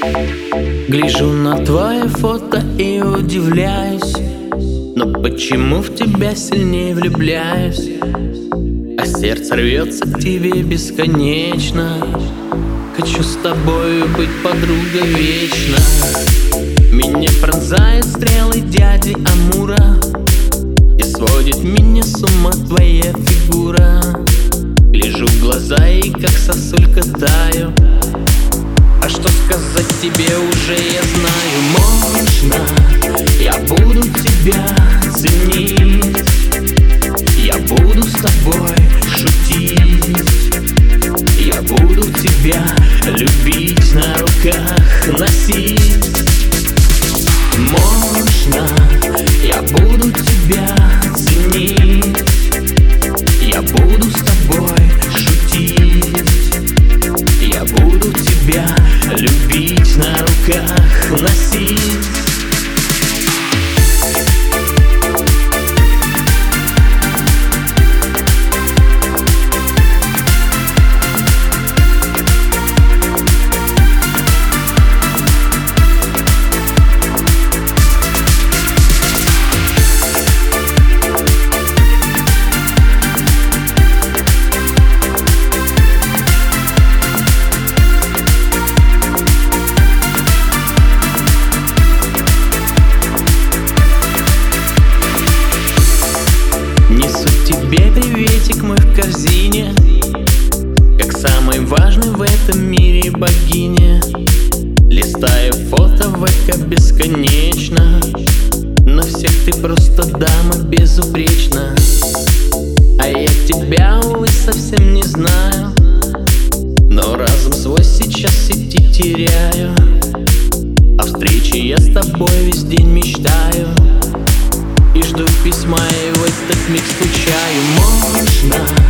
Гляжу на твое фото и удивляюсь, но почему в тебя сильнее влюбляюсь? А сердце рвется к тебе бесконечно. Хочу с тобою быть подругой вечно. Меня пронзают стрелы дяди Амура, и сводит меня с ума твоя фигура. Гляжу в глаза и как сосулька таю. А что сказать тебе уже я знаю. Можно я буду тебя ценить, я буду с тобой шутить, я буду тебя любить, на руках носить. Можно я буду тебя ценить, я буду с тобой шутить, я буду тебя любить, на руках носить. Тебе приветик мой в корзине, как самой важной в этом мире богине. Листаю фото в ВК бесконечно, на всех ты просто дама безупречна. А я тебя, увы, совсем не знаю, но разум свой сейчас в сети теряю. О встрече я с тобой весь день мечтаю и жду письма, и в этот миг скучаю. Можно